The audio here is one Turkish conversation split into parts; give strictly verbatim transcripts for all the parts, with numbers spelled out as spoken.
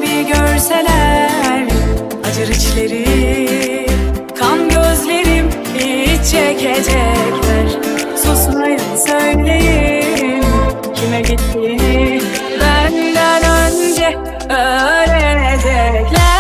Beni bir görseler acır içleri, kan gözlerim hiç çekecekler. Susmayın, söyleyin kime gittiğini benden önce öğrenecekler.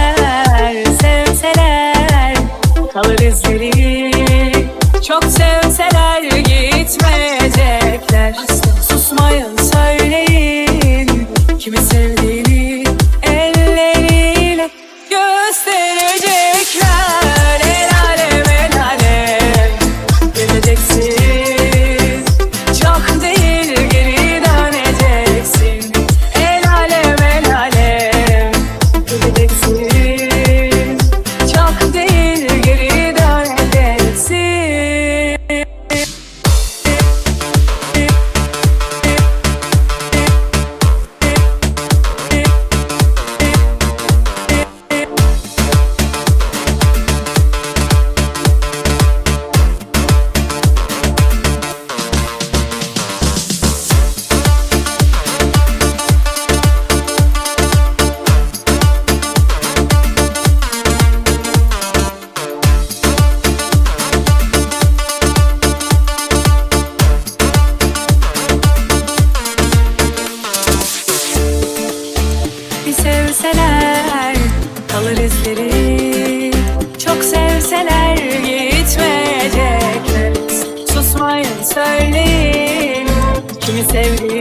Sevseler kalır izleri, çok sevseler gitmeyecekler. Susmayın, söyleyin kimi sevdiğini elleriyle gösterecekler. El alem, el alem geleceksin, çok değil geri döneceksin. El alem, el alem geleceksin, çok değil geri döneceksin. Bir sevseler kalır izleri, çok sevseler gitmeyecekler. Susmayın, söyleyin kimi sevdiğini